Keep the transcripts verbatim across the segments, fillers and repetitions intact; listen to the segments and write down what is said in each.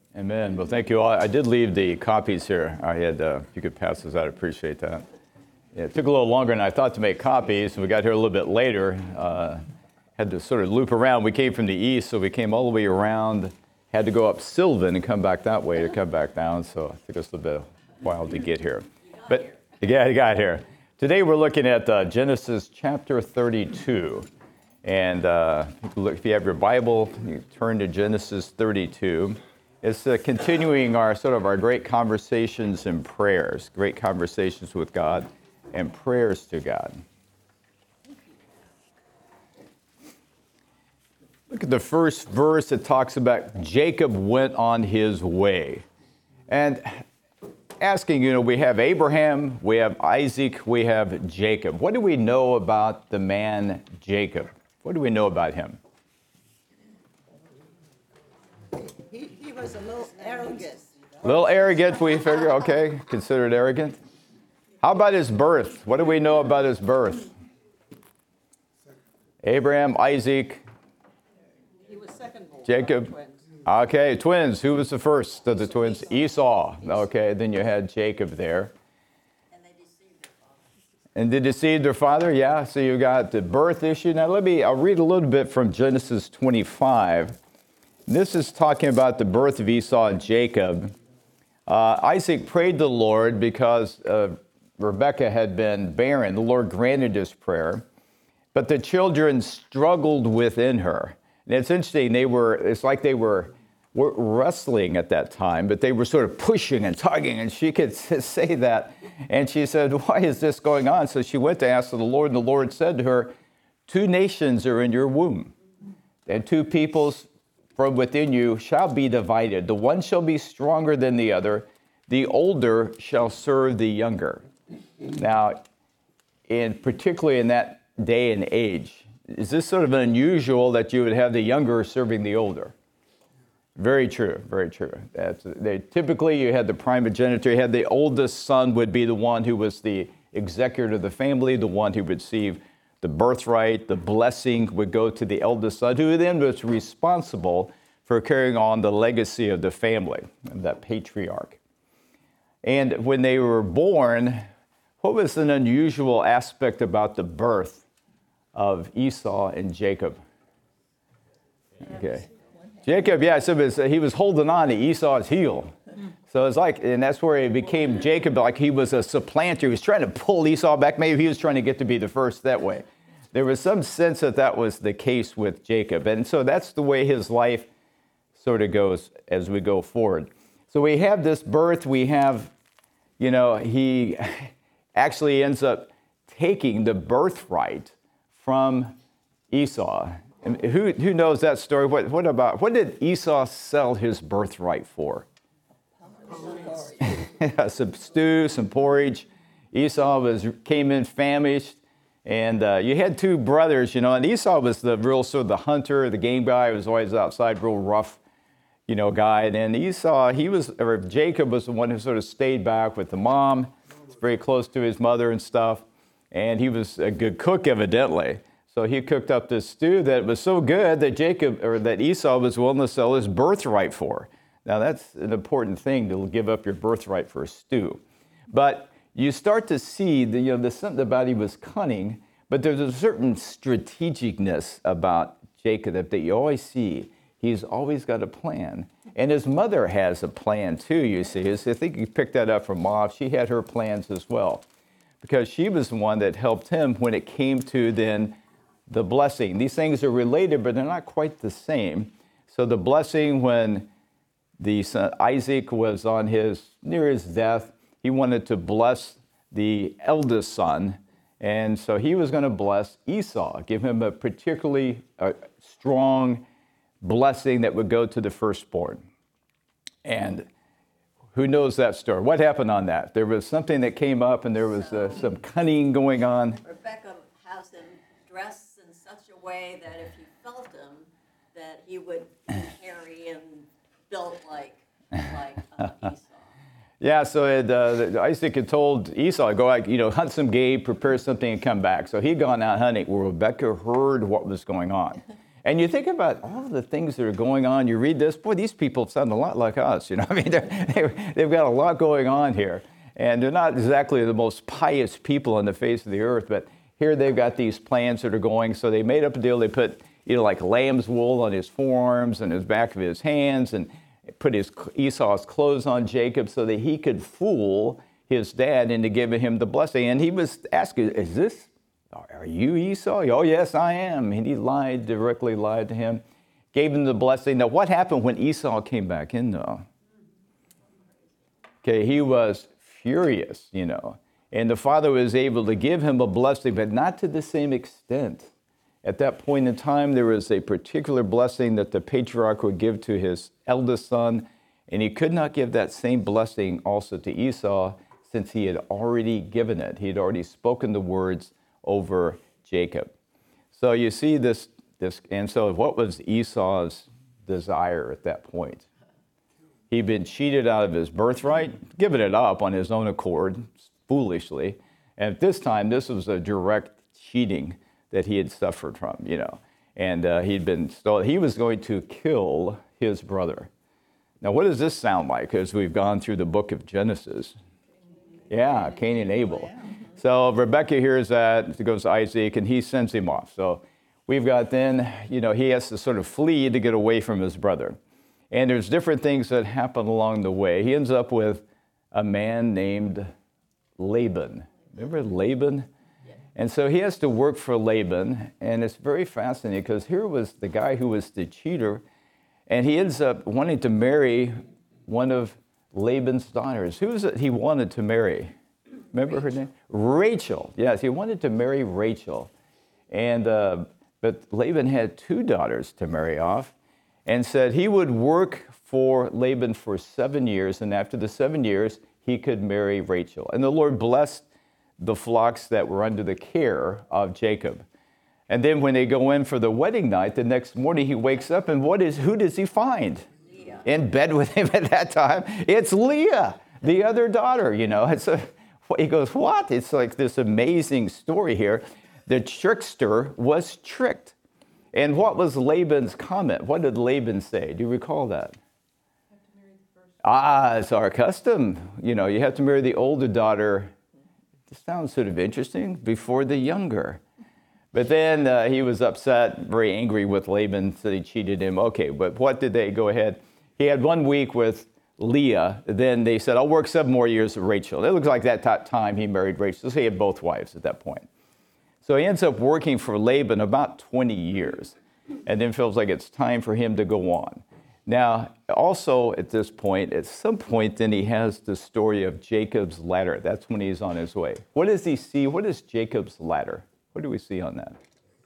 Amen. Well, thank you all. I did leave the copies here. I had, uh, if you could pass those out, I'd appreciate that. Yeah, it took a little longer than I thought to make copies. We got here a little bit later. Uh, had to sort of loop around. We came from the east, so we came all the way around. Had to go up Sylvan and come back that way to come back down. So it took us a little bit a while to get here. But yeah, I got here. Today we're looking at uh, Genesis chapter thirty-two. And uh, if you have your Bible, you turn to Genesis thirty-two. It's uh, continuing our sort of our great conversations and prayers, great conversations with God and prayers to God. Look at the first verse. It talks about Jacob went on his way. And asking, you know, we have Abraham, we have Isaac, we have Jacob. What do we know about the man Jacob? What do we know about him? He, he was a little arrogant. A little arrogant, we figure, okay, considered arrogant. How about his birth? What do we know about his birth? Abraham, Isaac, He was second born. Jacob. Twins. Okay, twins. Who was the first of the twins? Esau. Okay, then you had Jacob there. And they deceived their father. And they deceived their father? Yeah, so you got the birth issue. Now let me, I'll read a little bit from Genesis twenty-five. This is talking about the birth of Esau and Jacob. Uh, Isaac prayed to the Lord because uh, Rebekah had been barren. The Lord granted his prayer, but the children struggled within her. And it's interesting, they were, it's like they were, were wrestling at that time, but they were sort of pushing and tugging, and she could say that. And she said, why is this going on? So she went to ask the Lord, and the Lord said to her, two nations are in your womb, and two peoples from within you shall be divided. The one shall be stronger than the other. The older shall serve the younger. Now, in particularly in that day and age, is this sort of unusual that you would have the younger serving the older? Very true, very true. That's, they, typically, you had the primogeniture. You had the oldest son would be the one who was the executor of the family, the one who would receive the birthright. The blessing would go to the eldest son, who then was responsible for carrying on the legacy of the family, that patriarch. And when they were born, what was an unusual aspect about the birth of Esau and Jacob? Okay. Jacob, yeah, so it was, he was holding on to Esau's heel. So it's like, and that's where it became Jacob, like he was a supplanter. He was trying to pull Esau back. Maybe he was trying to get to be the first that way. There was some sense that that was the case with Jacob. And so that's the way his life sort of goes as we go forward. So we have this birth. We have, you know, he actually ends up taking the birthright from Esau. And who, who knows that story? What, what about, what did Esau sell his birthright for? Some stew, some porridge. Esau was came in famished, and uh, you had two brothers, you know, and Esau was the real sort of the hunter, the game guy, was always outside, real rough, you know, guy. And then Esau, he was, or Jacob was the one who sort of stayed back with the mom, was very close to his mother and stuff, and he was a good cook, evidently. So he cooked up this stew that was so good that Jacob, or that Esau was willing to sell his birthright for. Now, that's an important thing, to give up your birthright for a stew. But you start to see, that, you know, there's something about he was cunning, but there's a certain strategicness about Jacob that you always see. He's always got a plan. And his mother has a plan too, you see. I think you picked that up from Mom. She had her plans as well, because she was the one that helped him when it came to then the blessing. These things are related, but they're not quite the same. So the blessing, when the son, Isaac was on his, near his death, he wanted to bless the eldest son. And so he was going to bless Esau, give him a particularly uh, strong blessing that would go to the firstborn. And who knows that story? What happened on that? There was something that came up, and there was uh, some cunning going on. Rebecca has him dressed in such a way that if he felt him, that he would be hairy and built like, like uh, Esau. Yeah, so it, uh, Isaac had told Esau, go out, you know, hunt some game, prepare something, and come back. So he'd gone out hunting. Well, Rebecca heard what was going on. And you think about all of the things that are going on. You read this, boy, these people sound a lot like us. You know, I mean, they're, they've got a lot going on here. And they're not exactly the most pious people on the face of the earth, but here they've got these plans that are going. So they made up a deal. They put, you know, like lamb's wool on his forearms and his back of his hands, and put his Esau's clothes on Jacob so that he could fool his dad into giving him the blessing. And he was asking, is this, are you Esau? Oh, yes, I am. And he lied, directly lied to him, gave him the blessing. Now, what happened when Esau came back in, though? Okay, he was furious, you know. And the father was able to give him a blessing, but not to the same extent. At that point in time, there was a particular blessing that the patriarch would give to his eldest son, and he could not give that same blessing also to Esau, since he had already given it. He had already spoken the words over Jacob. So you see this, this, and so what was Esau's desire at that point? He'd been cheated out of his birthright, given it up on his own accord, foolishly. And at this time, this was a direct cheating that he had suffered from, you know. And uh, he'd been stolen. He was going to kill his brother. Now, what does this sound like as we've gone through the book of Genesis? Yeah, Cain and Abel. So Rebekah hears that, goes to Isaac, and he sends him off. So we've got then, you know, he has to sort of flee to get away from his brother. And there's different things that happen along the way. He ends up with a man named Laban. Remember Laban? And so he has to work for Laban, and it's very fascinating because here was the guy who was the cheater, and he ends up wanting to marry one of Laban's daughters. Who was it he wanted to marry? Remember Rachel. her name? Rachel. Yes, he wanted to marry Rachel. And uh, but Laban had two daughters to marry off, and said he would work for Laban for seven years, and after the seven years, he could marry Rachel. And the Lord blessed the flocks that were under the care of Jacob. And then when they go in for the wedding night, the next morning he wakes up, and what is who does he find? Leah. In bed with him at that time? It's Leah, the other daughter, you know. And so he goes, what? It's like this amazing story here. The trickster was tricked. And what was Laban's comment? What did Laban say? Do you recall that? Have to marry the first. Ah, it's our custom. You know, you have to marry the older daughter. This sounds sort of interesting, before the younger. But then uh, he was upset, very angry with Laban, said he cheated him. Okay, but what did they go ahead? He had one week with Leah. Then they said, I'll work seven more years with Rachel. It looks like that t- time he married Rachel. So he had both wives at that point. So he ends up working for Laban about twenty years, and then feels like it's time for him to go on. Now, also at this point, at some point, then he has the story of Jacob's ladder. That's when he's on his way. What does he see? What is Jacob's ladder? What do we see on that?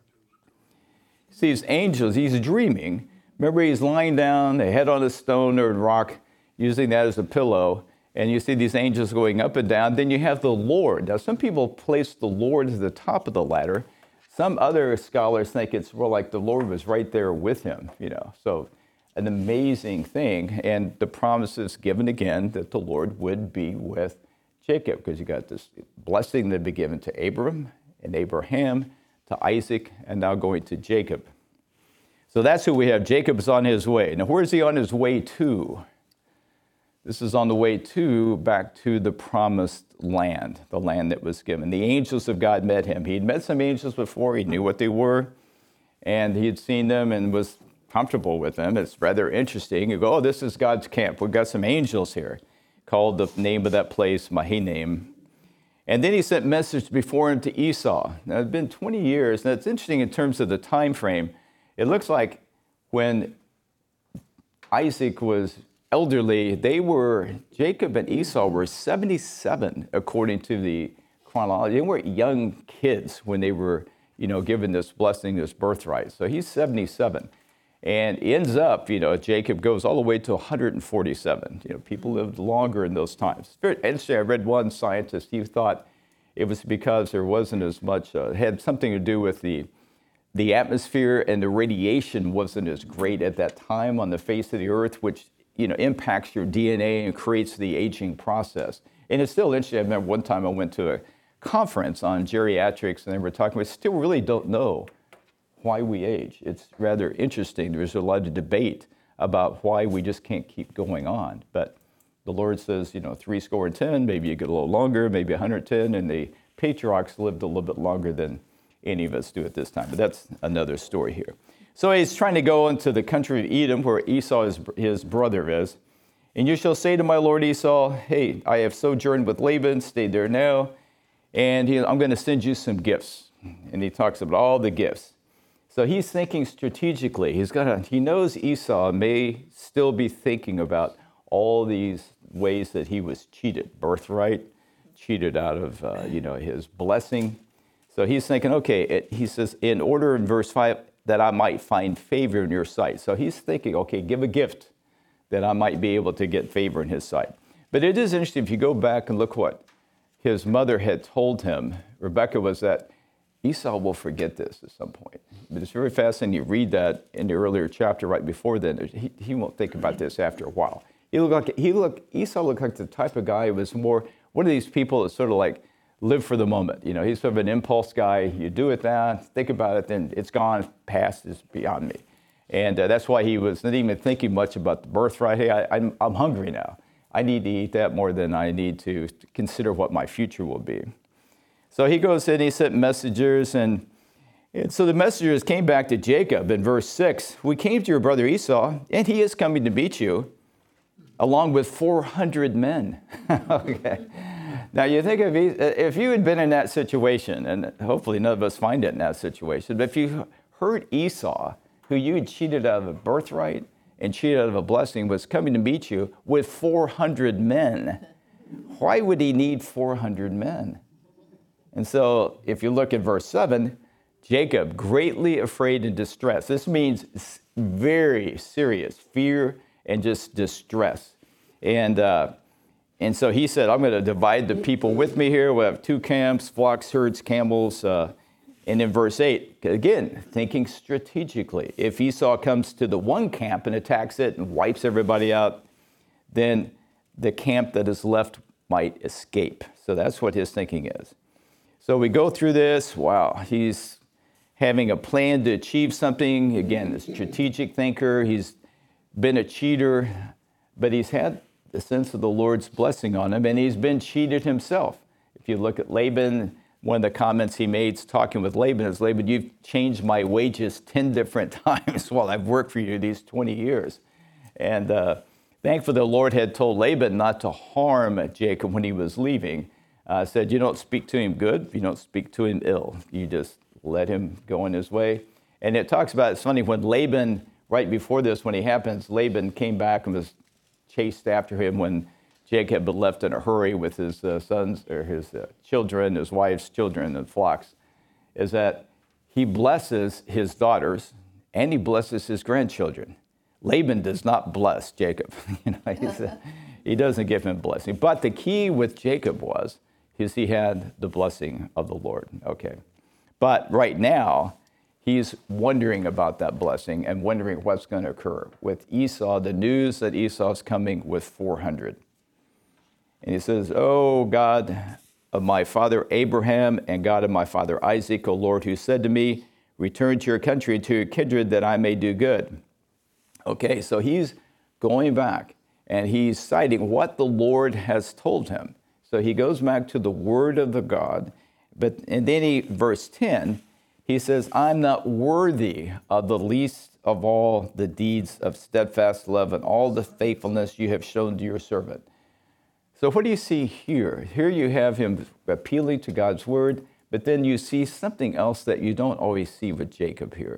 He sees angels. He's dreaming. Remember, he's lying down, a head on a stone or a rock, using that as a pillow. And you see these angels going up and down. Then you have the Lord. Now, some people place the Lord at the top of the ladder. Some other scholars think it's more like the Lord was right there with him, you know. So an amazing thing. And the promise is given again that the Lord would be with Jacob, because you got this blessing that would be given to Abram and Abraham, to Isaac, and now going to Jacob. So that's who we have. Jacob's on his way. Now, where is he on his way to? This is on the way to, back to the promised land, the land that was given. The angels of God met him. He'd met some angels before. He knew what they were, and he had seen them and was comfortable with them. It's rather interesting. You go, oh, this is God's camp. We've got some angels here. Called the name of that place Mahanaim. And then he sent message before him to Esau. Now, it's been twenty years. Now, it's interesting in terms of the time frame. It looks like when Isaac was elderly, they were, Jacob and Esau were seventy-seven, according to the chronology. They weren't young kids when they were, you know, given this blessing, this birthright. So he's seventy-seven. And ends up, you know, Jacob goes all the way to one hundred forty-seven. You know, people lived longer in those times. Very interesting. I read one scientist, he thought it was because there wasn't as much, uh, had something to do with the the atmosphere, and the radiation wasn't as great at that time on the face of the earth, which, you know, impacts your D N A and creates the aging process. And it's still interesting. I remember one time I went to a conference on geriatrics, and they were talking, we still really don't know why we age. It's rather interesting. There's a lot of debate about why we just can't keep going on. But the Lord says, you know, three score and ten, maybe you get a little longer, maybe one hundred ten, and the patriarchs lived a little bit longer than any of us do at this time. But that's another story here. So he's trying to go into the country of Edom, where Esau, his, his brother, is. And you shall say to my lord Esau, hey, I have sojourned with Laban, stayed there now, and he, I'm going to send you some gifts. And he talks about all the gifts. So he's thinking strategically. He's got to, he knows Esau may still be thinking about all these ways that he was cheated, birthright, cheated out of uh, you know his blessing. So he's thinking, okay, it, he says, in order in verse five, that I might find favor in your sight. So he's thinking, okay, give a gift that I might be able to get favor in his sight. But it is interesting, if you go back and look what his mother had told him, Rebecca, was that Esau will forget this at some point. But it's very fascinating. You read that in the earlier chapter right before then. He, he won't think about this after a while. He looked like, he looked, Esau looked like the type of guy who was more, one of these people that sort of like live for the moment. You know, he's sort of an impulse guy. You do it that, think about it, then it's gone, past is beyond me. And uh, that's why he was not even thinking much about the birthright. Hey, I, I'm, I'm hungry now. I need to eat that more than I need to consider what my future will be. So he goes in, he sent messengers, and, and so the messengers came back to Jacob in verse six. We came to your brother Esau, and he is coming to meet you, along with four hundred men. Okay. Now you think if, he, if you had been in that situation, and hopefully none of us find it in that situation, but if you heard Esau, who you had cheated out of a birthright and cheated out of a blessing, was coming to meet you with four hundred men, why would he need four hundred men? And so if you look at verse seven, Jacob, greatly afraid and distressed. This means very serious fear and just distress. And uh, and so he said, I'm going to divide the people with me here. We'll have two camps, flocks, herds, camels. Uh, and in verse eight, again, thinking strategically. If Esau comes to the one camp and attacks it and wipes everybody out, then the camp that is left might escape. So that's what his thinking is. So we go through this. Wow, he's having a plan to achieve something. Again, a strategic thinker. He's been a cheater, but he's had the sense of the Lord's blessing on him, and he's been cheated himself. If you look at Laban, one of the comments he made talking with Laban is, Laban, you've changed my wages ten different times while I've worked for you these twenty years. And uh, thankfully, the Lord had told Laban not to harm Jacob when he was leaving. Uh, said, you don't speak to him good, you don't speak to him ill. You just let him go on his way. And it talks about, it's funny, when Laban, right before this, when he happens, Laban came back and was chased after him when Jacob had left in a hurry with his uh, sons, or his uh, children, his wife's children and flocks, is that he blesses his daughters and he blesses his grandchildren. Laban does not bless Jacob. you know, he's a, he doesn't give him blessing. But the key with Jacob was, is he had the blessing of the Lord. Okay. But right now, he's wondering about that blessing and wondering what's going to occur. With Esau, the news that Esau's coming with four hundred. And he says, oh, God of my father Abraham and God of my father Isaac, O Lord, who said to me, return to your country, to your kindred, that I may do good. Okay, so he's going back and he's citing what the Lord has told him. So he goes back to the word of the God, but and then he, verse ten, he says, I'm not worthy of the least of all the deeds of steadfast love and all the faithfulness you have shown to your servant. So what do you see here? Here you have him appealing to God's word, but then you see something else that you don't always see with Jacob here.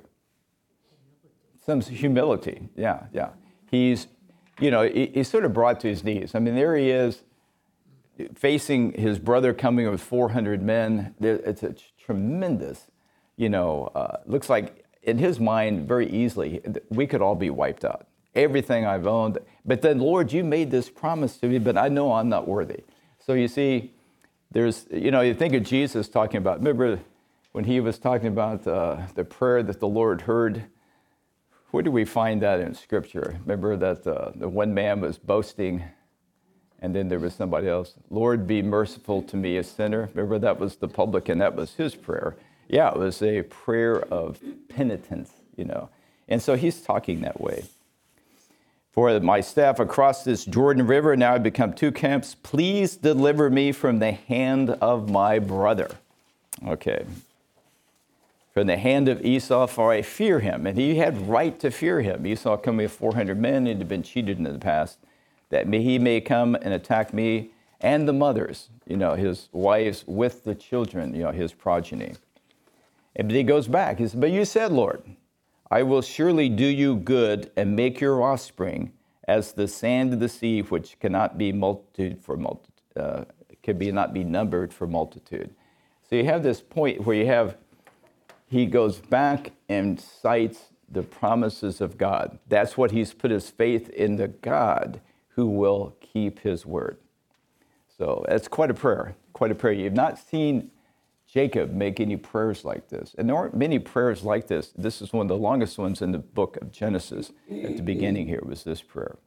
Some humility, yeah, yeah. He's, you know, he, he's sort of brought to his knees. I mean, there he is, facing his brother coming with four hundred men. It's a tremendous, you know, uh, looks like in his mind very easily, we could all be wiped out. Everything I've owned. But then, Lord, you made this promise to me, but I know I'm not worthy. So you see, there's, you know, you think of Jesus talking about, remember when he was talking about uh, the prayer that the Lord heard? Where do we find that in Scripture? Remember that uh, the one man was boasting, and then there was somebody else. Lord, be merciful to me, a sinner. Remember, that was the publican. That was his prayer. Yeah, it was a prayer of penitence, you know. And so he's talking that way. For my staff across this Jordan River, now I've become two camps. Please deliver me from the hand of my brother. Okay. From the hand of Esau, for I fear him. And he had right to fear him. Esau coming with four hundred men, and had been cheated in the past, that he may come and attack me and the mothers, you know, his wives with the children, you know, his progeny. And he goes back. He says, but you said, Lord, I will surely do you good and make your offspring as the sand of the sea, which cannot be multitude for multi, uh, can be not be numbered for multitude. So you have this point where you have, he goes back and cites the promises of God. That's what he's put his faith in, the God who will keep his word. So that's quite a prayer, quite a prayer. You've not seen Jacob make any prayers like this. And there aren't many prayers like this. This is one of the longest ones in the book of Genesis. At the beginning here was this prayer.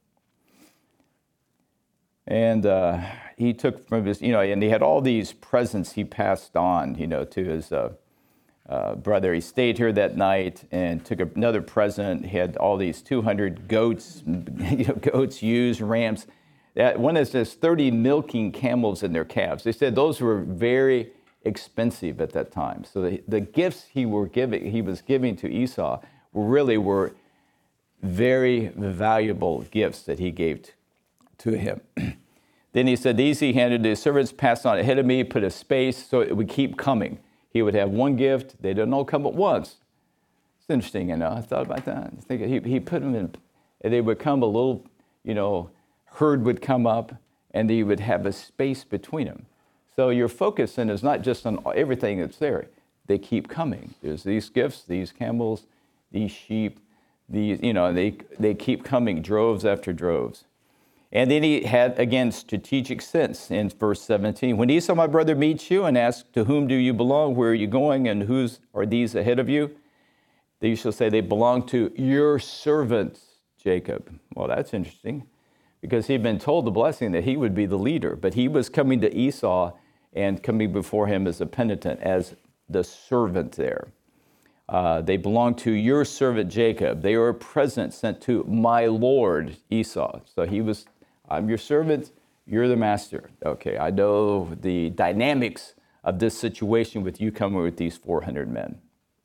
And uh, he took from his, you know, and he had all these presents he passed on, you know, to his uh, uh, brother. He stayed here that night and took another present. He had all these two hundred goats, you know, goats, ewes, rams. That one is just thirty milking camels and their calves. They said those were very expensive at that time. So the, the gifts he were giving, he was giving to Esau really were very valuable gifts that he gave to, to him. Then he said, these he handed to his servants, passed on ahead of me, put a space so it would keep coming. He would have one gift, they didn't all come at once. It's interesting, you know, I thought about that. I think he, he put them in, and they would come a little, you know, herd would come up, and he would have a space between them. So your focus then is not just on everything that's there. They keep coming. There's these gifts, these camels, these sheep, these, you know, they, they keep coming, droves after droves. And then he had, again, strategic sense in verse seventeen. When Esau, my brother, meets you and asks, to whom do you belong? Where are you going? And whose are these ahead of you? Then you shall say, they belong to your servant, Jacob. Well, that's interesting, because he'd been told the blessing that he would be the leader, but he was coming to Esau and coming before him as a penitent, as the servant there. Uh, they belong to your servant Jacob. They are a present sent to my lord Esau. So he was, I'm your servant, you're the master. Okay, I know the dynamics of this situation with you coming with these four hundred men.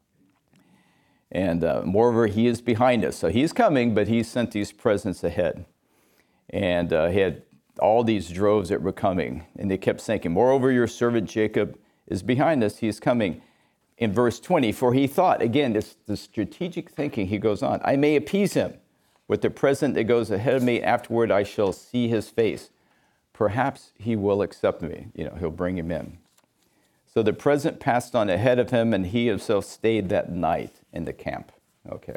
And uh, moreover, he is behind us. So he's coming, but he sent these presents ahead. And uh, he had all these droves that were coming, and they kept saying, moreover, your servant Jacob is behind us, he is coming. In verse twenty, for he thought, again, this, this strategic thinking, he goes on, I may appease him with the present that goes ahead of me, afterward I shall see his face. Perhaps he will accept me, you know, he'll bring him in. So the present passed on ahead of him, and he himself stayed that night in the camp. Okay.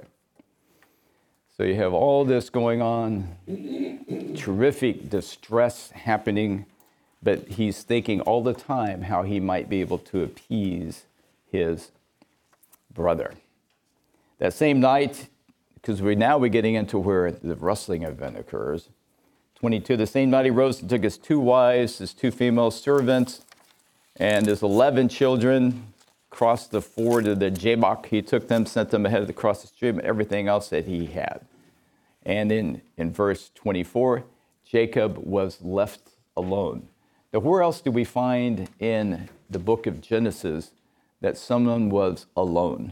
So you have all this going on, terrific distress happening, but he's thinking all the time how he might be able to appease his brother. That same night, because we now we're getting into where the wrestling event occurs. twenty-two, the same night he rose and took his two wives, his two female servants, and his eleven children, crossed the ford of the Jabbok. He took them, sent them ahead of the cross the stream, and everything else that he had. And in, in verse twenty-four, Jacob was left alone. Now, where else do we find in the book of Genesis that someone was alone?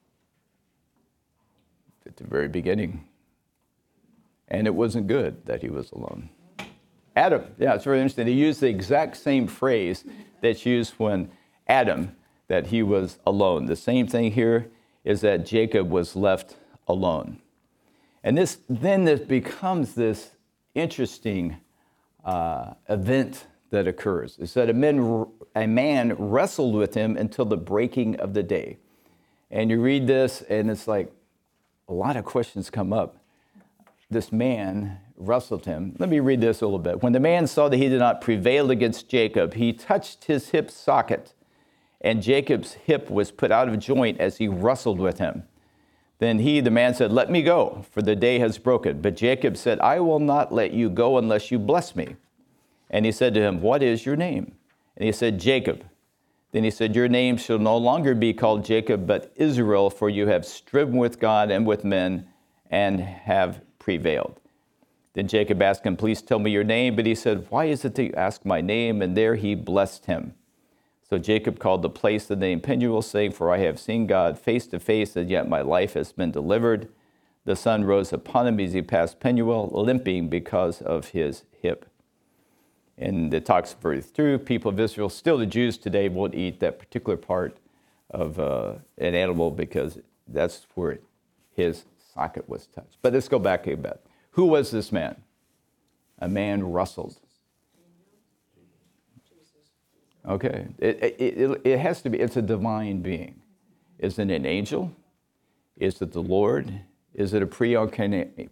At the very beginning. And it wasn't good that he was alone. Adam, yeah, it's very interesting. He used the exact same phrase that's used when Adam, that he was alone. The same thing here is that Jacob was left alone. And this then this becomes this interesting uh, event that occurs. It's that a man, a man wrestled with him until the breaking of the day. And you read this, and it's like a lot of questions come up. This man wrestled him. Let me read this a little bit. When the man saw that he did not prevail against Jacob, he touched his hip socket, and Jacob's hip was put out of joint as he wrestled with him. Then he, the man, said, let me go, for the day has broken. But Jacob said, I will not let you go unless you bless me. And he said to him, what is your name? And he said, Jacob. Then he said, your name shall no longer be called Jacob, but Israel, for you have striven with God and with men and have prevailed. Then Jacob asked him, please tell me your name. But he said, why is it that you ask my name? And there he blessed him. So Jacob called the place the name Peniel, saying, for I have seen God face to face, and yet my life has been delivered. The sun rose upon him as he passed Peniel, limping because of his hip. And it talks further through, people of Israel, still the Jews today won't eat that particular part of uh, an animal because that's where his socket was touched. But let's go back a bit. Who was this man? A man wrestled. Okay, it, it, it, it has to be, it's a divine being. Is it an angel? Is it the Lord? Is it a pre-incarnation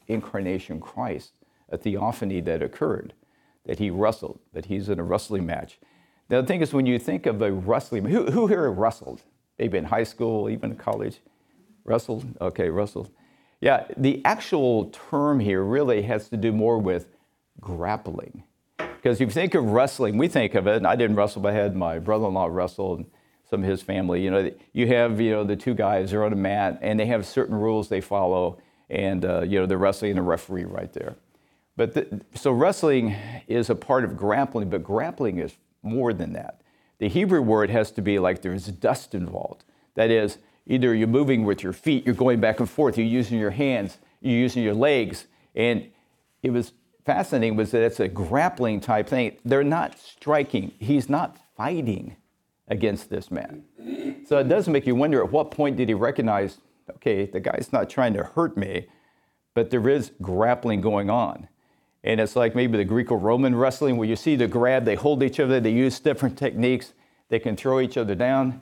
Christ, a theophany that occurred, that he wrestled, that he's in a wrestling match? Now, the thing is, when you think of a wrestling, who, who here wrestled? Maybe in high school, even college? Wrestled? Okay, wrestled. Yeah, the actual term here really has to do more with grappling. Because if you think of wrestling, we think of it, and I didn't wrestle, but I had my brother-in-law wrestle and some of his family. You know, you have, you know, the two guys are on a mat, and they have certain rules they follow, and, uh, you know, they're wrestling and a referee right there. But the, so wrestling is a part of grappling, but grappling is more than that. The Hebrew word has to be like there's dust involved. That is, either you're moving with your feet, you're going back and forth, you're using your hands, you're using your legs. And it was fascinating was that it's a grappling type thing. They're not striking. He's not fighting against this man. So it does make you wonder, at what point did he recognize, okay, the guy's not trying to hurt me, but there is grappling going on. And it's like maybe the Greco-Roman wrestling where you see the grab, they hold each other, they use different techniques, they can throw each other down.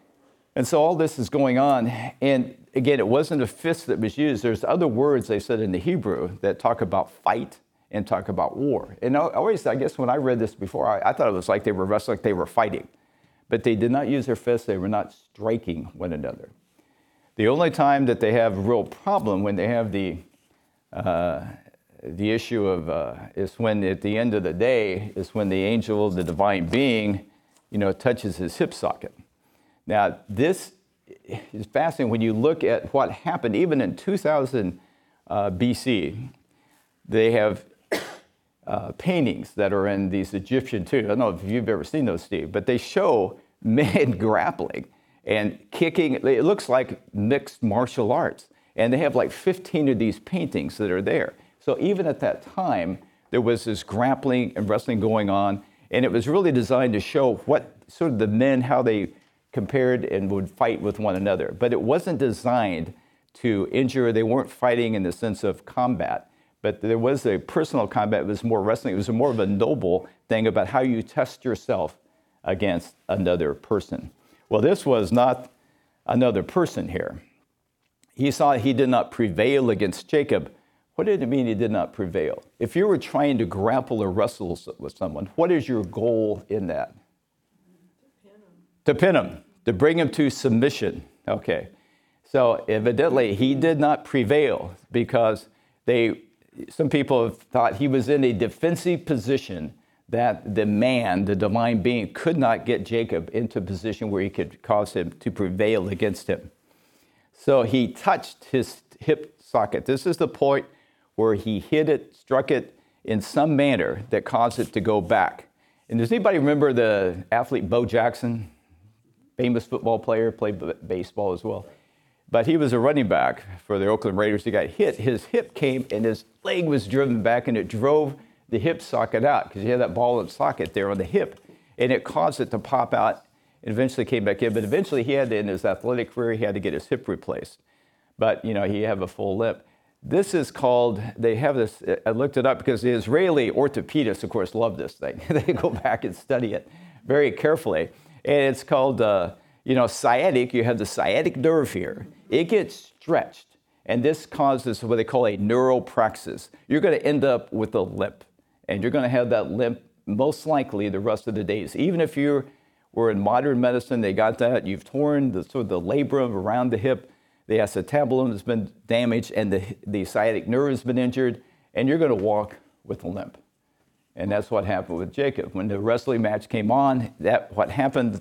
And so all this is going on. And again, it wasn't a fist that was used. There's other words they said in the Hebrew that talk about fight and talk about war. And I always, I guess when I read this before, I, I thought it was like they were wrestling, like they were fighting. But they did not use their fists, they were not striking one another. The only time that they have a real problem when they have the uh, the issue of, uh, is when at the end of the day, is when the angel, the divine being, you know, touches his hip socket. Now, this is fascinating when you look at what happened even in two thousand uh, B C. They have uh, paintings that are in these Egyptian tombs. I don't know if you've ever seen those, Steve, but they show men grappling and kicking. It looks like mixed martial arts. And they have like fifteen of these paintings that are there. So even at that time, there was this grappling and wrestling going on. And it was really designed to show what sort of the men, how they compared and would fight with one another. But it wasn't designed to injure. They weren't fighting in the sense of combat. But there was a personal combat. It was more wrestling. It was more of a noble thing about how you test yourself against another person. Well, this was not another person here. He saw he did not prevail against Jacob. What did it mean he did not prevail? If you were trying to grapple or wrestle with someone, what is your goal in that? To pin him, to bring him to submission. Okay. So evidently he did not prevail because they, some people have thought he was in a defensive position that the man, the divine being, could not get Jacob into a position where he could cause him to prevail against him. So he touched his hip socket. This is the point where he hit it, struck it in some manner that caused it to go back. And does anybody remember the athlete Bo Jackson? Famous football player, played baseball as well. But he was a running back for the Oakland Raiders. He got hit. His hip came and his leg was driven back and it drove the hip socket out because he had that ball and socket there on the hip. And it caused it to pop out and eventually came back in. But eventually he had to, in his athletic career, he had to get his hip replaced. But, you know, he had a full limp. This is called, they have this, I looked it up because the Israeli orthopedists, of course, love this thing. They go back and study it very carefully. And it's called, uh, you know, sciatic. You have the sciatic nerve here. It gets stretched. And this causes what they call a neuropraxis. You're going to end up with a limp. And you're going to have that limp most likely the rest of the days. Even if you were in modern medicine, they got that. You've torn the sort of the labrum around the hip. The acetabulum has been damaged and the, the sciatic nerve has been injured. And you're going to walk with a limp. And that's what happened with Jacob. When the wrestling match came on, that what happened,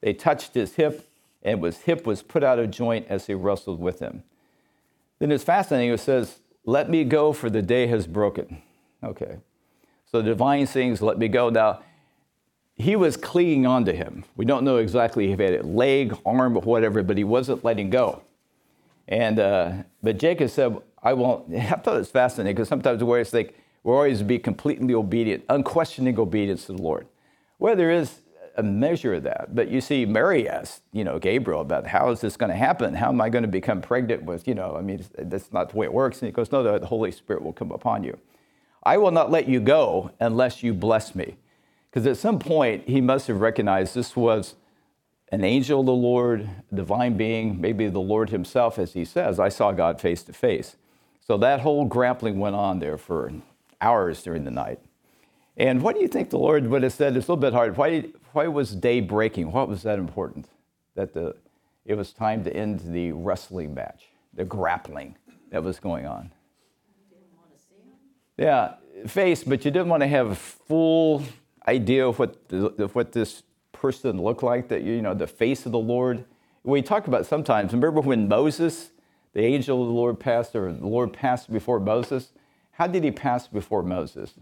They touched his hip, and his hip was put out of joint as he wrestled with him. Then it's fascinating. It says, let me go, for the day has broken. Okay. So the divine sings, let me go. Now, he was clinging on to him. We don't know exactly if he had a leg, arm, or whatever, but he wasn't letting go. And uh, but Jacob said, I won't. I thought it was fascinating because sometimes we always think we'll always be completely obedient, unquestioning obedience to the Lord. Well, there is a measure of that. But you see, Mary asked, you know, Gabriel about how is this going to happen? How am I going to become pregnant with, you know, I mean, that's not the way it works. And he goes, no, the Holy Spirit will come upon you. I will not let you go unless you bless me. Because at some point, he must have recognized this was an angel of the Lord, a divine being, maybe the Lord himself, as he says, I saw God face to face. So that whole grappling went on there for hours during the night. And what do you think the Lord would have said? It's a little bit hard. Why, why was day breaking? What was that important? That the, it was time to end the wrestling match, the grappling that was going on. You didn't want to see him? Yeah, face, but you didn't want to have a full idea of what, the, of what this person looked like, that, you know, the face of the Lord. We talk about sometimes, remember when Moses, the angel of the Lord passed, or the Lord passed before Moses? How did he pass before Moses?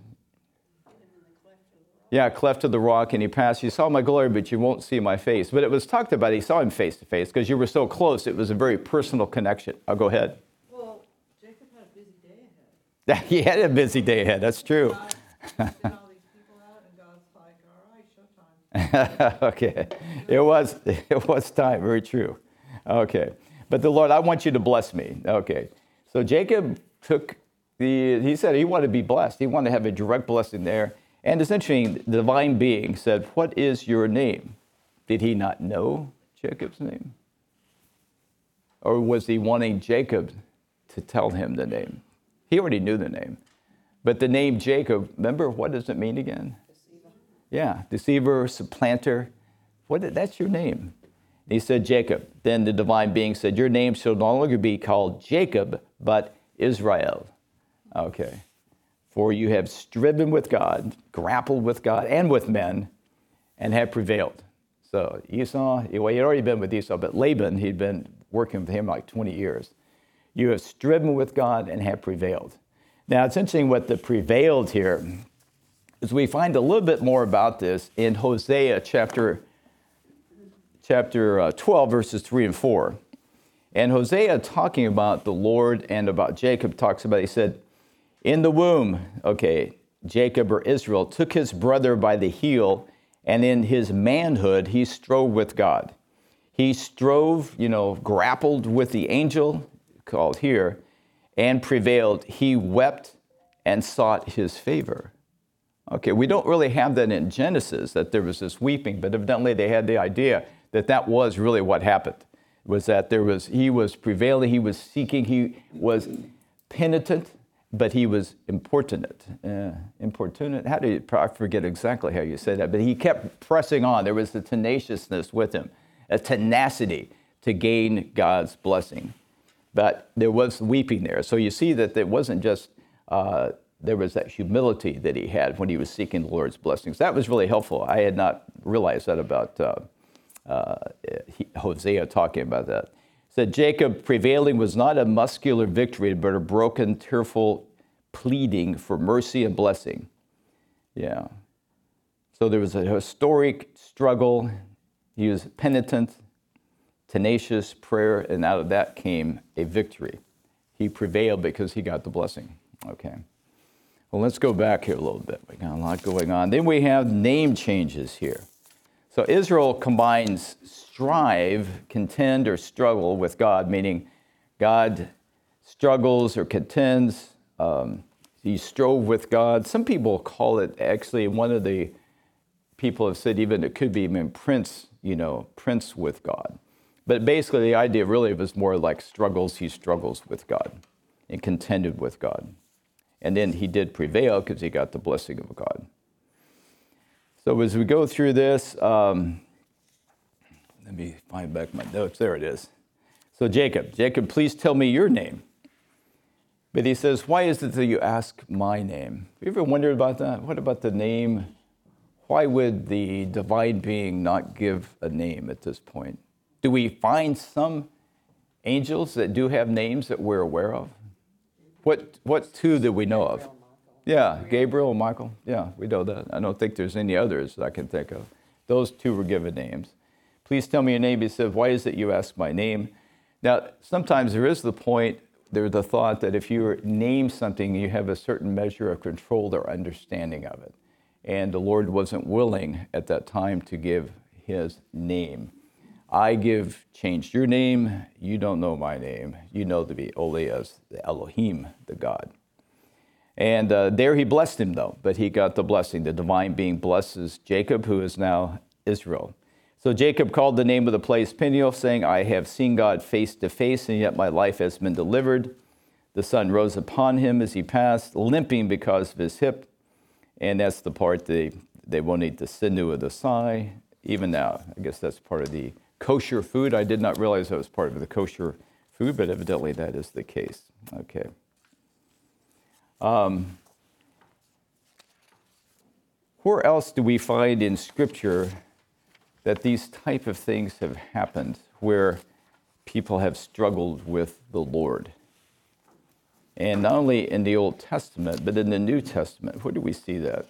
Yeah, cleft of the rock, and he passed. You saw my glory, but you won't see my face. But it was talked about, he saw him face to face, because you were so close. It was a very personal connection. I'll go ahead. Well, Jacob had a busy day ahead. He had a busy day ahead, that's true. God sent all these people out, and God's like, all right, showtime. Okay, it was, it was time, very true. Okay, but the Lord, I want you to bless me. Okay, so Jacob took the, he said he wanted to be blessed. He wanted to have a direct blessing there. And it's interesting, the divine being said, what is your name? Did he not know Jacob's name? Or was he wanting Jacob to tell him the name? He already knew the name. But the name Jacob, remember, what does it mean again? Deceiver. Yeah, deceiver, supplanter. What? That's your name. He said, Jacob. Then the divine being said, your name shall no longer be called Jacob, but Israel. Okay. For you have striven with God, grappled with God and with men, and have prevailed. So Esau, well, he'd already been with Esau, but Laban, he'd been working with him like twenty years. You have striven with God and have prevailed. Now, it's interesting what the prevailed here is we find a little bit more about this in Hosea chapter, chapter uh, twelve, verses three and four. And Hosea, talking about the Lord and about Jacob, talks about, he said, in the womb, okay, Jacob or Israel took his brother by the heel, and in his manhood, he strove with God. He strove, you know, grappled with the angel, called here, and prevailed. He wept and sought his favor. Okay, we don't really have that in Genesis, that there was this weeping, but evidently they had the idea that that was really what happened, was that there was, he was prevailing, he was seeking, he was penitent, but he was importunate. Uh, importunate, how do you, I forget exactly how you said that, but he kept pressing on. There was the tenaciousness with him, a tenacity to gain God's blessing. But there was weeping there. So you see that it wasn't just, uh, there was that humility that he had when he was seeking the Lord's blessings. That was really helpful. I had not realized that about uh, uh, he, Hosea talking about that. Said Jacob prevailing was not a muscular victory, but a broken, tearful pleading for mercy and blessing. Yeah. So there was a historic struggle. He was penitent, tenacious prayer, and out of that came a victory. He prevailed because he got the blessing. Okay. Well, let's go back here a little bit. We got a lot going on. Then we have name changes here. So Israel combines strive, contend, or struggle with God, meaning God struggles or contends. Um, he strove with God. Some people call it, actually, one of the people have said even it could be even prince, you know, prince with God. But basically the idea really was more like struggles. He struggles with God and contended with God. And then he did prevail because he got the blessing of God. So as we go through this, um, let me find back my notes. There it is. So Jacob, Jacob, please tell me your name. But he says, why is it that you ask my name? Have you ever wondered about that? What about the name? why would the divine being not give a name at this point? Do we find some angels that do have names that we're aware of? What what two that we know of? Yeah, Gabriel and Michael. Yeah, we know that. I don't think there's any others that I can think of. Those two were given names. Please tell me your name. He said, why is it you ask my name? Now, sometimes there is the point, there's the thought that if you name something, you have a certain measure of control or understanding of it. And the Lord wasn't willing at that time to give his name. I give, changed your name. You don't know my name. You know to be only as the Elohim, the God. And uh, there he blessed him, though, but he got the blessing. The divine being blesses Jacob, who is now Israel. So Jacob called the name of the place Peniel, saying, I have seen God face to face, and yet my life has been delivered. The sun rose upon him as he passed, limping because of his hip. And that's the part they, they won't eat the sinew of the thigh. Even now, I guess that's part of the kosher food. I did not realize that was part of the kosher food, but evidently that is the case. Okay. Um, where else do we find in Scripture that these type of things have happened where people have struggled with the Lord? And not only in the Old Testament, but in the New Testament. Where do we see that?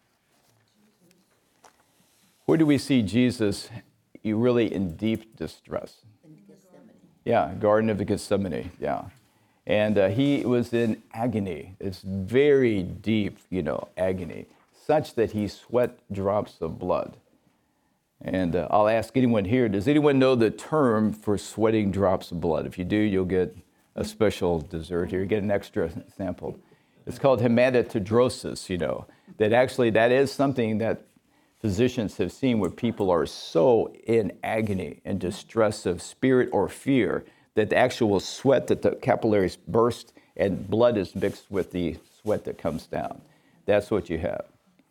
Where do we see Jesus really in deep distress? In Gethsemane. Yeah, Garden of Gethsemane, yeah. And uh, he was in agony. It's very deep, you know, agony, such that he sweat drops of blood. And uh, I'll ask anyone here, does anyone know the term for sweating drops of blood? If you do, you'll get a special dessert here. You get an extra sample. It's called hematidrosis, you know, that actually that is something that physicians have seen where people are so in agony and distress of spirit or fear that the actual sweat, that the capillaries burst and blood is mixed with the sweat that comes down. That's what you have.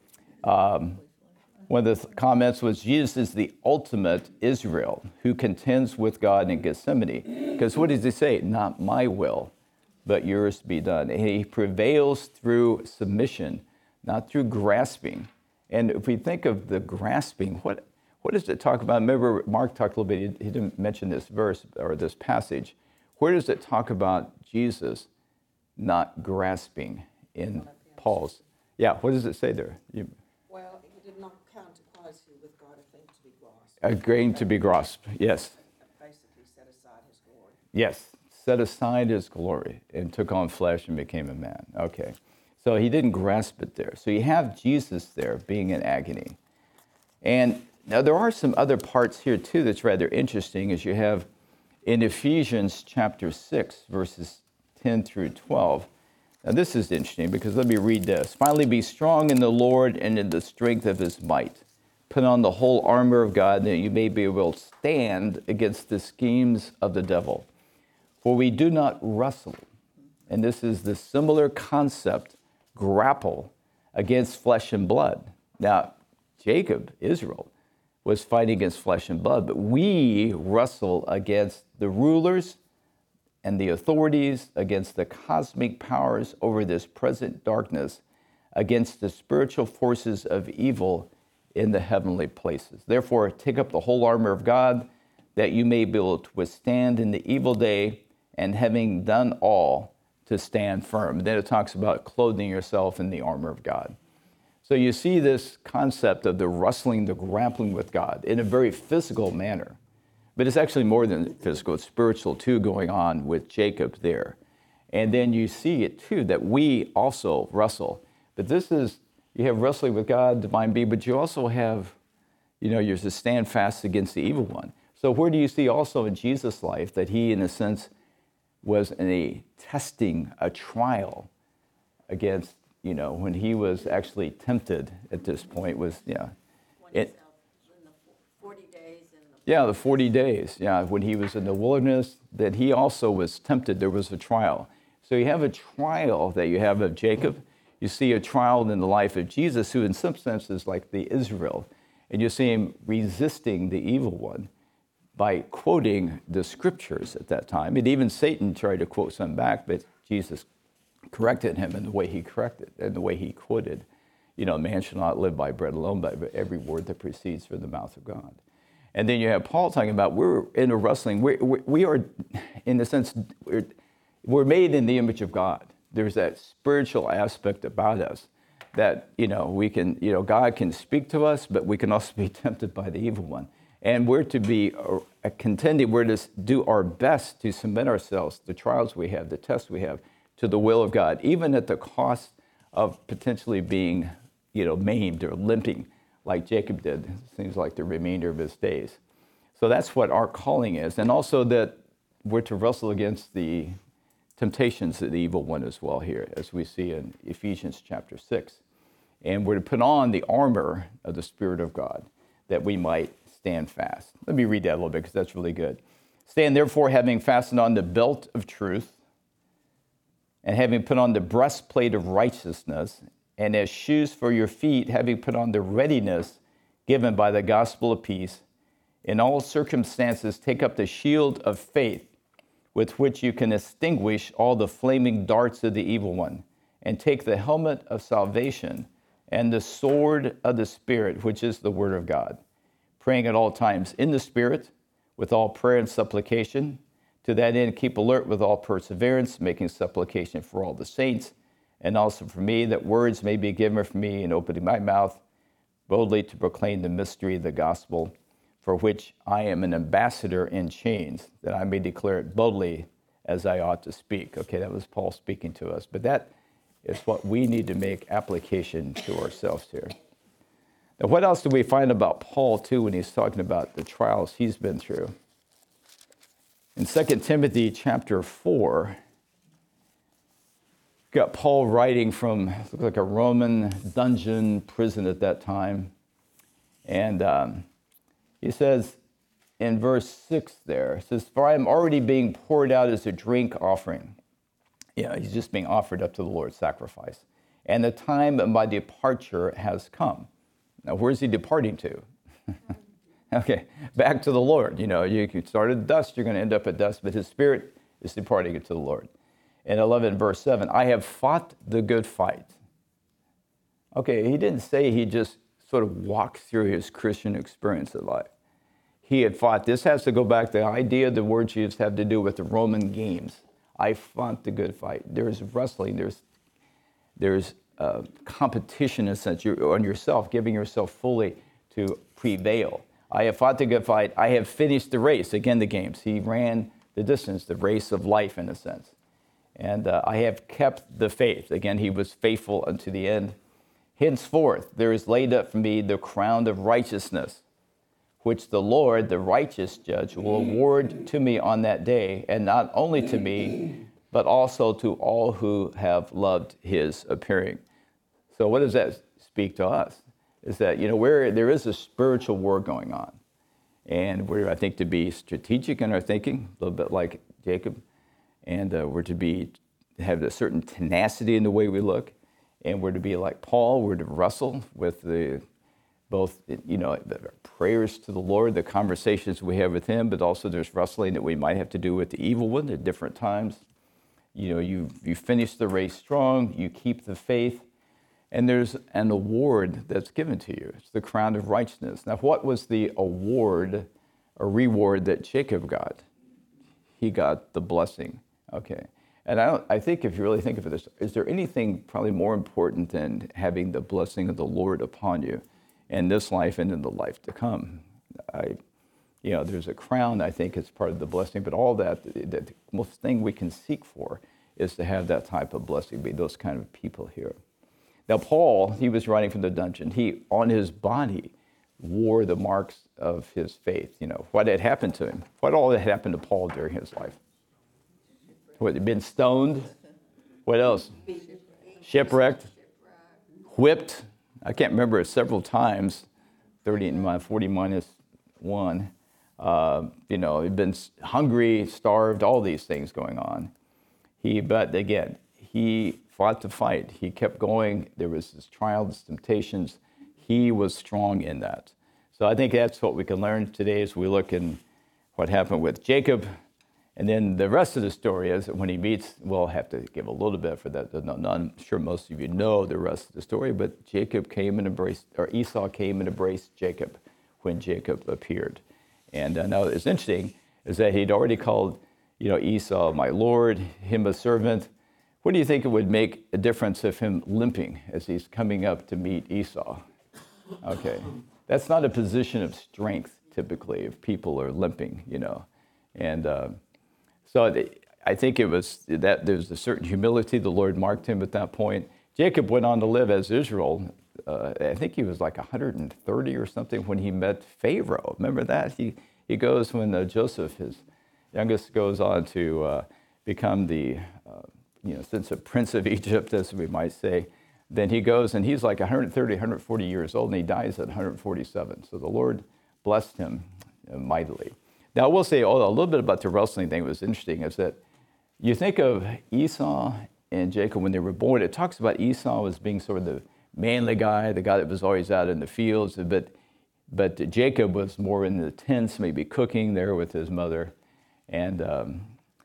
Um, one of the comments was, Jesus is the ultimate Israel who contends with God in Gethsemane. Because what does he say? Not my will, but yours be done. And he prevails through submission, not through grasping. And if we think of the grasping, what what does it talk about? Remember, Mark talked a little bit, he didn't mention this verse or this passage. Where does it talk about Jesus not grasping in Paul's? Yeah, what does it say there? You, Well, he did not count equality with God a thing to be grasped. a grain to be grasped, yes. Basically set aside his glory. Yes, set aside his glory and took on flesh and became a man. Okay, so he didn't grasp it there. So you have Jesus there being in agony. And now there are some other parts here too that's rather interesting, as you have in Ephesians chapter six, verses ten through twelve. Now this is interesting because let me read this. Finally, be strong in the Lord and in the strength of his might. Put on the whole armor of God that you may be able to stand against the schemes of the devil. For we do not wrestle, and this is the similar concept, grapple against flesh and blood. Now, Jacob, Israel, was fighting against flesh and blood, but we wrestle against the rulers and the authorities, against the cosmic powers over this present darkness, against the spiritual forces of evil in the heavenly places. Therefore, take up the whole armor of God, that you may be able to withstand in the evil day, and having done all, to stand firm. And then it talks about clothing yourself in the armor of God. So you see this concept of the wrestling, the grappling with God in a very physical manner. But it's actually more than physical, it's spiritual too going on with Jacob there. And then you see it too, that we also wrestle. But this is, you have wrestling with God, divine being, but you also have, you know, you're to stand fast against the evil one. So where do you see also in Jesus' life that he, in a sense, was in a testing, a trial against, you know, when he was actually tempted at this point was, yeah. When It, he's out in the forty days in the yeah, the forty days, yeah, when he was in the wilderness, that he also was tempted. There was a trial. So you have a trial that you have of Jacob. You see a trial in the life of Jesus, who in some sense is like the Israel. And you see him resisting the evil one by quoting the scriptures at that time. And even Satan tried to quote some back, but Jesus corrected him in the way he corrected, in the way he quoted. you know, man shall not live by bread alone, but by every word that proceeds from the mouth of God. And then you have Paul talking about we're in a wrestling. We, we, we are, in a sense, we're, we're made in the image of God. There's that spiritual aspect about us that, you know, we can, you know, God can speak to us, but we can also be tempted by the evil one. And we're to be uh, contending, we're to do our best to submit ourselves, the trials we have, the tests we have, to the will of God, even at the cost of potentially being, you know, maimed or limping like Jacob did. It seems like the remainder of his days. So that's what our calling is. And also that we're to wrestle against the temptations of the evil one as well here, as we see in Ephesians chapter six. And we're to put on the armor of the Spirit of God that we might stand fast. Let me read that a little bit because that's really good. Stand therefore, having fastened on the belt of truth, and having put on the breastplate of righteousness, and as shoes for your feet, having put on the readiness given by the gospel of peace. In all circumstances, take up the shield of faith, with which you can extinguish all the flaming darts of the evil one, and take the helmet of salvation and the sword of the Spirit, which is the word of God, praying at all times in the Spirit, with all prayer and supplication. To that end, keep alert with all perseverance, making supplication for all the saints, and also for me, that words may be given for me in opening my mouth boldly to proclaim the mystery of the gospel, for which I am an ambassador in chains, that I may declare it boldly as I ought to speak. Okay, that was Paul speaking to us, but that is what we need to make application to ourselves here. Now, what else do we find about Paul, too, when he's talking about the trials he's been through? In Second Timothy chapter four, got Paul writing from, it looked like a Roman dungeon prison at that time. And um, he says in verse six there, it says, for I am already being poured out as a drink offering. Yeah, he's just being offered up to the Lord's sacrifice. And the time of my departure has come. Now, where's he departing to? Okay, back to the Lord. You know, you start at dust, you're going to end up at dust, but his spirit is departing to the Lord. In eleven, verse seven, I have fought the good fight. Okay, he didn't say he just sort of walked through his Christian experience of life. He had fought. This has to go back to the idea of the word Jesus have to do with the Roman games. I fought the good fight. There's wrestling. There's there's uh, competition in a sense. You're on yourself, giving yourself fully to prevail. I have fought the good fight. I have finished the race. Again, the games. He ran the distance, the race of life in a sense. And uh, I have kept the faith. Again, he was faithful unto the end. Henceforth, there is laid up for me the crown of righteousness, which the Lord, the righteous judge, will award to me on that day, and not only to me, but also to all who have loved his appearing. So what does that speak to us? Is that, you know, where there is a spiritual war going on. And we're, I think, to be strategic in our thinking, a little bit like Jacob. And uh, we're to be have a certain tenacity in the way we look. And we're to be like Paul. We're to wrestle with the both, you know, the prayers to the Lord, the conversations we have with him, but also there's wrestling that we might have to do with the evil one at different times. You know, you you finish the race strong, you keep the faith, and there's an award that's given to you. It's the crown of righteousness. Now, what was the award or reward that Jacob got? He got the blessing. Okay. And I, don't, I think if you really think of this, is there anything probably more important than having the blessing of the Lord upon you in this life and in the life to come? I, you know, there's a crown, I think, is part of the blessing, but all that, the, the most thing we can seek for is to have that type of blessing, be those kind of people here. Now, Paul, he was running from the dungeon. He, on his body, wore the marks of his faith. You know, what had happened to him? What all had happened to Paul during his life? What, he'd been stoned? What else? Shipwrecked? Whipped? I can't remember it several times, thirty, forty minus one. Uh, you know, he'd been hungry, starved, all these things going on. He, but again, he fought the fight. He kept going. There was his trials, temptations. He was strong in that. So I think that's what we can learn today as we look in what happened with Jacob And then the rest of the story is that when he meets, we'll have to give a little bit for that. No, no, I'm sure most of you know the rest of the story, but Jacob came and embraced, or Esau came and embraced Jacob when Jacob appeared. And uh, now it's interesting is that he'd already called, you know, Esau my lord, him a servant. What do you think it would make a difference of him limping as he's coming up to meet Esau? Okay, that's not a position of strength typically if people are limping, you know. And uh, so I think it was that there's a certain humility. The Lord marked him at that point. Jacob went on to live as Israel. Uh, I think he was like one hundred thirty or something when he met Pharaoh. Remember that? He he goes when uh, Joseph, his youngest, goes on to uh, become the, uh, you know, since a prince of Egypt, as we might say. Then he goes and he's like one hundred thirty, one hundred forty years old, and he dies at one hundred forty-seven. So the Lord blessed him mightily. Now, I will say oh, a little bit about the wrestling thing that was interesting is that you think of Esau and Jacob when they were born, it talks about Esau as being sort of the manly guy, the guy that was always out in the fields, but, but Jacob was more in the tents, maybe cooking there with his mother. And um,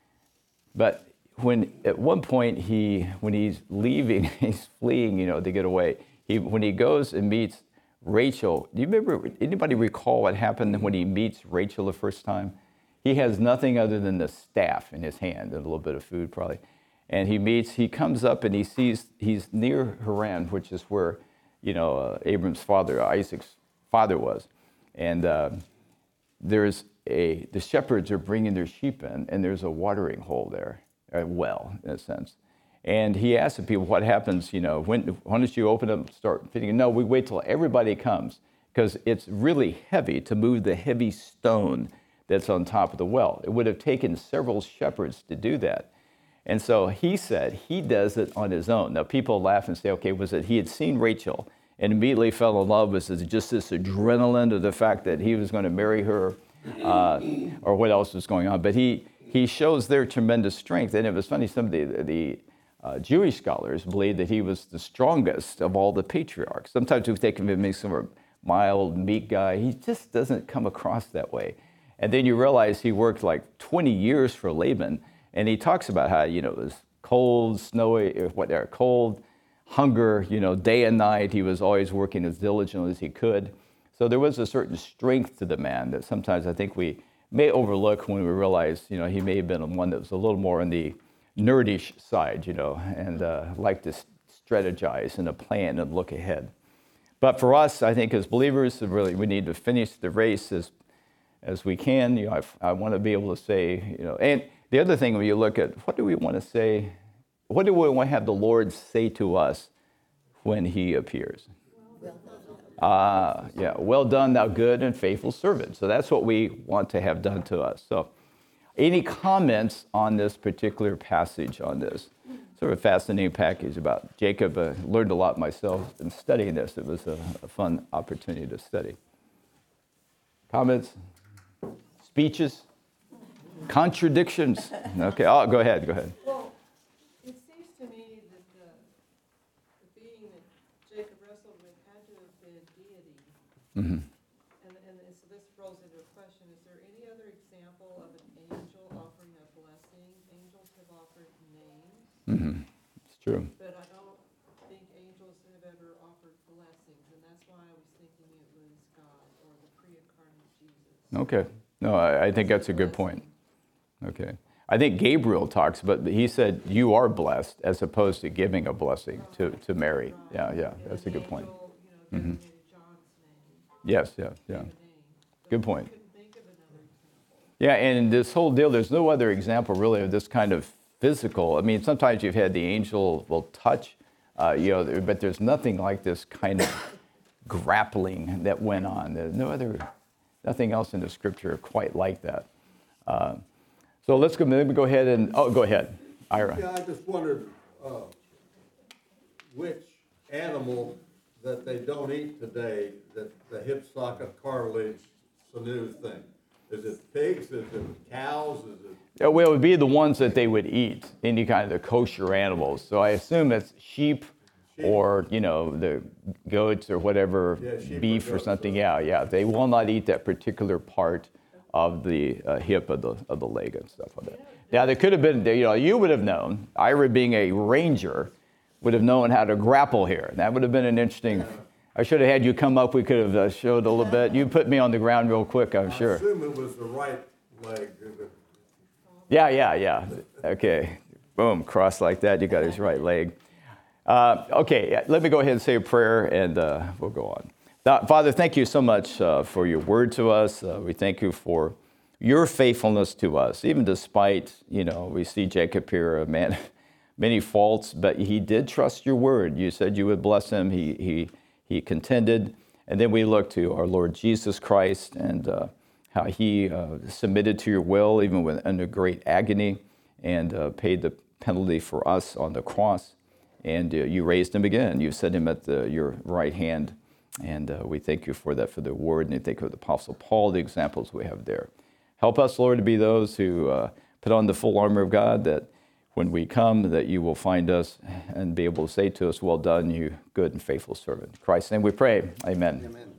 but when at one point he, when he's leaving, he's fleeing, you know, to get away. He when he goes and meets Rachel, do you remember? Anybody recall what happened when he meets Rachel the first time? He has nothing other than the staff in his hand and a little bit of food, probably. And he meets. He comes up and he sees he's near Haran, which is where, you know, uh, Abram's father, Isaac's father, was, and uh, there's a the shepherds are bringing their sheep in, and there's a watering hole there. A well, in a sense. And he asked the people, what happens, you know, when, why don't you open up and start feeding? No, we wait till everybody comes, because it's really heavy to move the heavy stone that's on top of the well. It would have taken several shepherds to do that. And so he said he does it on his own. Now, people laugh and say, okay, was it he had seen Rachel and immediately fell in love? Was it just this adrenaline of the fact that he was going to marry her, uh, or what else was going on? But he He shows their tremendous strength. And it was funny, some of the, the uh, Jewish scholars believe that he was the strongest of all the patriarchs. Sometimes we think of him as sort of mild, meek guy. He just doesn't come across that way. And then you realize he worked like twenty years for Laban. And he talks about how, you know, it was cold, snowy, whatever, cold, hunger, you know, day and night. He was always working as diligently as he could. So there was a certain strength to the man that sometimes I think we may overlook when we realize, you know, he may have been one that was a little more on the nerdish side, you know, and uh, liked to strategize and a plan and look ahead. But for us, I think as believers, really, we need to finish the race as as we can. You know, I, I want to be able to say, you know, and the other thing when you look at what do we want to say, what do we want to have the Lord say to us when He appears? Ah, uh, yeah, well done, thou good and faithful servant. So that's what we want to have done to us. So any comments on this particular passage on this? Sort of fascinating package about Jacob. Uh, learned a lot myself in studying this. It was a, a fun opportunity to study. Comments? Speeches? Contradictions? Okay, oh, go ahead, go ahead. Well, it seems to me that the, the being that Jacob wrestled with had to have been deity. Mm-hmm. And, and so this throws into a question, is there any other example of an angel offering a blessing? Angels have offered names. Mm-hmm. It's true. But I don't think angels have ever offered blessings, and that's why I was thinking it was God or the pre-incarnate Jesus. Okay. No, I, I think that's a good point. Okay. I think Gabriel talks, but he said you are blessed as opposed to giving a blessing to, to Mary. Yeah, yeah, that's a good point. Mm-hmm. Yes, yeah, yeah. Good point. Yeah, and this whole deal, there's no other example really of this kind of physical. I mean, sometimes you've had the angel will touch, uh, you know, but there's nothing like this kind of grappling that went on. There's no other, nothing else in the scripture quite like that. Uh, so let's go, maybe go ahead and, oh, go ahead, Ira. Yeah, I just wondered uh, which animal that they don't eat today, that the hip socket cartilage sinew thing. Is it pigs? Is it cows? Is it? Yeah, well, it would be the ones that they would eat, any kind of the kosher animals. So I assume it's sheep, sheep. or, you know, the goats or whatever, yeah, beef or, or something. so. Yeah, yeah. They will not eat that particular part of the uh, hip of the of the leg and stuff like that. Now, there could have been, you know, you would have known, Ira being a ranger, would have known how to grapple here. That would have been an interesting, I should have had you come up, we could have uh, showed a little bit. You put me on the ground real quick, I'm I sure. assume it was the right leg. Yeah, yeah, yeah. Okay. Boom, cross like that, you got his right leg. Uh, okay, let me go ahead and say a prayer, and uh, we'll go on. Now, Father, thank you so much uh, for your word to us. Uh, we thank you for your faithfulness to us, even despite, you know, we see Jacob here, a man, many faults, but he did trust your word. You said you would bless him. He he he contended. And then we look to our Lord Jesus Christ and uh, how he uh, submitted to your will, even when under great agony, and uh, paid the penalty for us on the cross. And uh, you raised him again. You set him at the, your right hand. And uh, we thank you for that, for the word, and we thank you for the Apostle Paul, the examples we have there. Help us, Lord, to be those who uh, put on the full armor of God, that when we come, that you will find us and be able to say to us, well done, you good and faithful servant. In Christ's name we pray. Amen. Amen.